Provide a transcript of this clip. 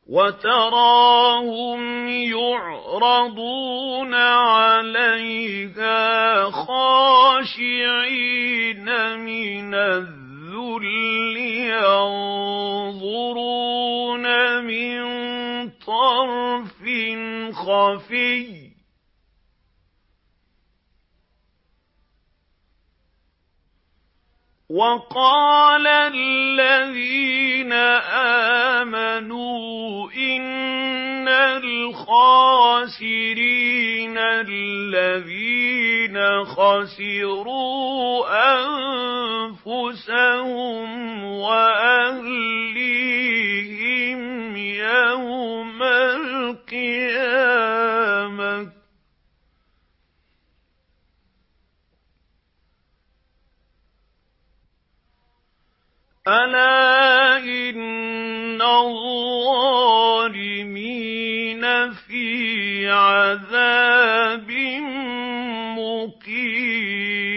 وَتَرَاهُمْ يُعْرَضُونَ عَلَيْهَا خَاشِعِينَ مِنَ الذُّلِّ يَنظُرُونَ مِن طَرْفٍ خَفِيٍّ وَقَالَ الَّذِينَ آمَنُوا إِنَّ الْخَاسِرِينَ الَّذِينَ خَسِرُوا أَنفُسَهُمْ وَأَهْلِيهِمْ يَوْمَ الْقِيَامَةِ أَلَا إِنَّ الظَّالِمِينَ فِي عَذَابٍ مُّقِيمٍ